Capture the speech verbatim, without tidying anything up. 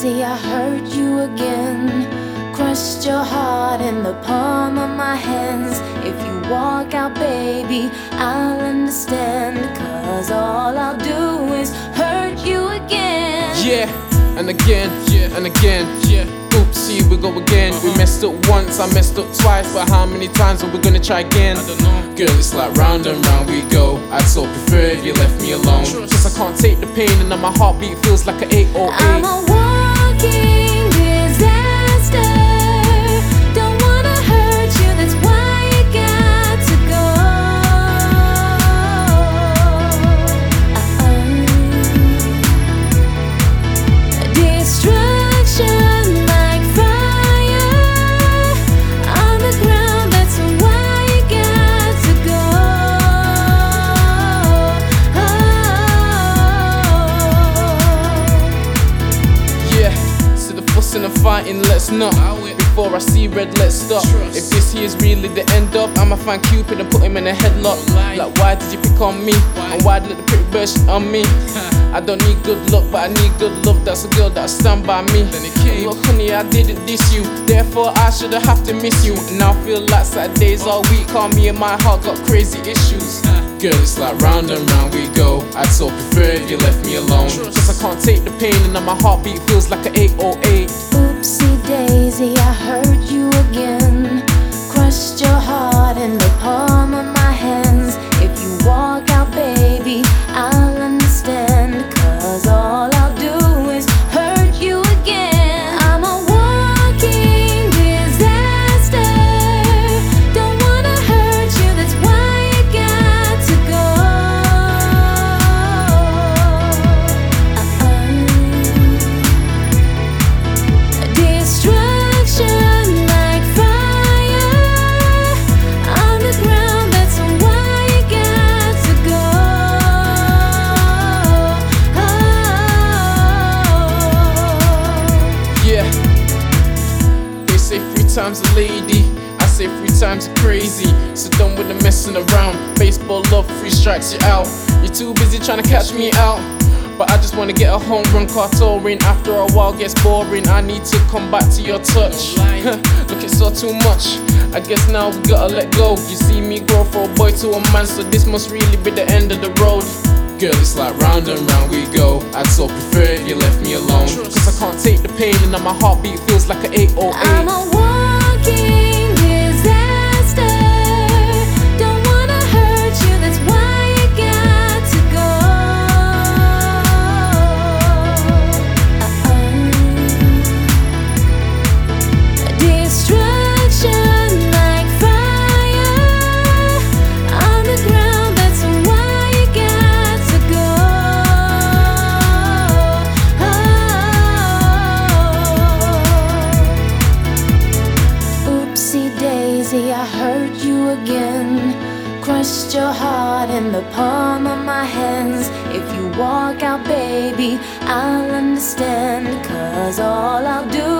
daisy, I hurt you again. Crushed your heart in the palm of my hands. If you walk out, baby, I'll understand. Cause all I'll do is hurt you again. Yeah, and again, yeah, and again, yeah. Oopsie, we go again. Uh-huh. We messed up once, I messed up twice. But how many times are we gonna try again? I don't know. Girl, it's like round and round we go. I'd so prefer if you left me alone. Cause I can't take the pain and now my heartbeat feels like an eight oh eight. I'm a walking disaster. Don't wanna hurt you, that's why you got to go. Uh-uh. Destruction like fire on the ground, that's why you got to go. Oh. Yeah, so the fussing and fighting, let's not. Before I see red, let's stop. Trust. If this here's really the end up, I'ma find Cupid and put him in a headlock. Like, why did you pick on me? Why? And why did the pretty bird shit on me? I don't need good luck, but I need good love. That's a girl that'll stand by me. Look, honey, I didn't diss you, therefore I should've have to miss you. And now I feel like Saturdays all week, call me and my heart got crazy issues. Girl, it's like round and round we go. I'd so prefer if you left me alone. Cause I can't take the pain and now my heartbeat feels like an eight oh eight. Oopsie daisy, I hurt you again. Crushed your heart in the palm of my hands. If you walk out, baby, I'll understand. Cause all I'll do is hurt you again. I'm a walking disaster. Don't wanna hurt you, that's why you got to go. Uh-uh. Destruction like fire on the ground, that's why you got to go. Oh. Yeah, they say three times a lady, I say three times a crazy. So done with the messing around. Baseball love, three strikes you out. You're too busy trying to catch me out, but I just wanna get a home run car touring. After a while gets boring, I need to come back to your touch. Look, it's all too much, I guess now we gotta let go. You see me grow from a boy to a man, so this must really be the end of the road. Girl, it's like round and round we go. I'd so prefer if you left me alone. Cause I can't take the pain and now my heartbeat feels like an eight oh I'm eight. a walking disaster. Don't wanna hurt you, that's why you got to go. Uh-uh. Destruction like fire on the ground, that's why you got to go. Oh. Oopsie daisy, I hurt you again. Crushed your heart in the palm of my hands. If you walk out, baby, I'll understand. Cause all I'll do